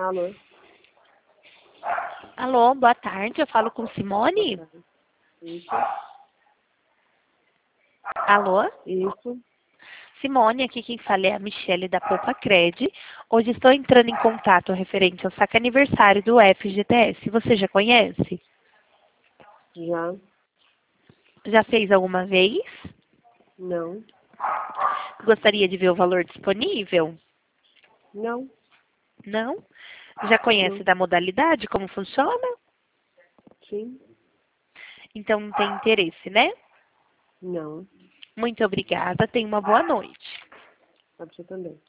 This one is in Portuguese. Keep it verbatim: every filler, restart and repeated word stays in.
Alô? Alô, boa tarde. Eu falo com Simone? Boa tarde. Isso, Alô? isso. Simone, aqui quem fala é a Michele da Poupa Cred. Hoje estou entrando em contato referente ao saque aniversário do F G T S. Você já conhece? Já? Já fez alguma vez? Não? Gostaria de ver o valor disponível? Não? Não? Já conhece Não? da modalidade, como funciona? Sim? Então não tem interesse, né? Não? Muito obrigada. Tenha uma boa noite. Pode ser também.